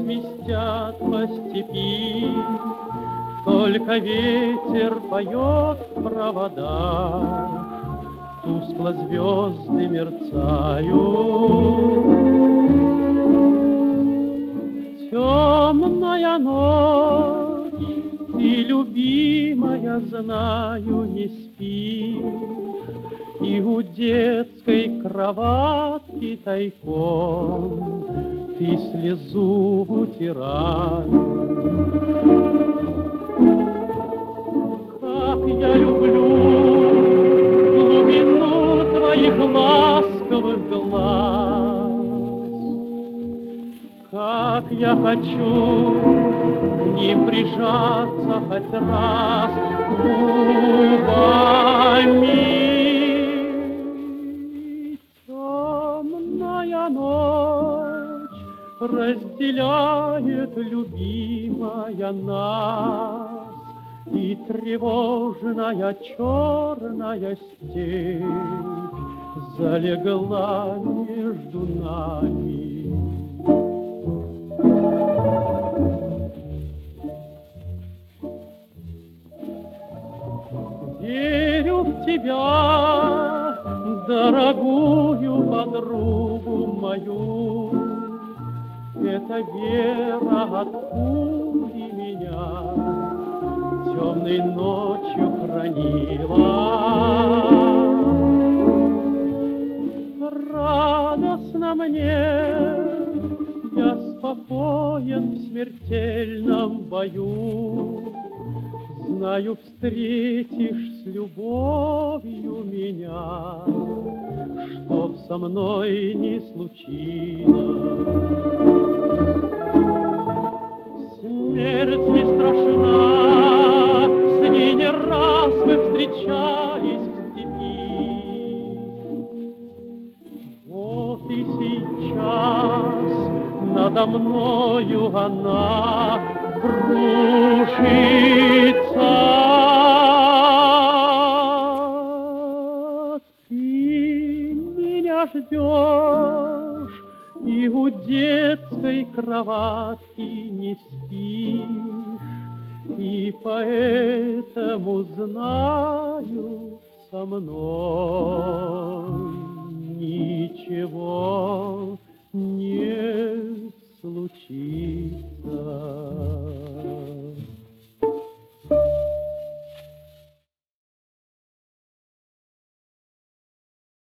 свистят по степи, только ветер поет в проводах, тускло звезды мерцают. Темная ночь, ты, любимая, знаю, не спишь, и у детской кроватки тайком ты слезу утираешь. Как я люблю глубину твоих ласковых глаз, как я хочу к ним прижаться хоть раз губами. Темная ночь разделяет, любимая, нас, и тревожная черная степь залегла между нами. Верю в тебя, дорогую подругу мою, эта вера от пули меня темной ночью хранила. Радостно мне, я спокоен в смертельном бою. Знаю, встретишь с любовью меня, чтоб со мной не случилось. Смерть не страшна, с ней не раз мы встречались в степи. Вот и сейчас надо мною она кружится. Ты меня ждешь и у детской кроватки не спишь, и поэтому знаю, со мной ничего не случится.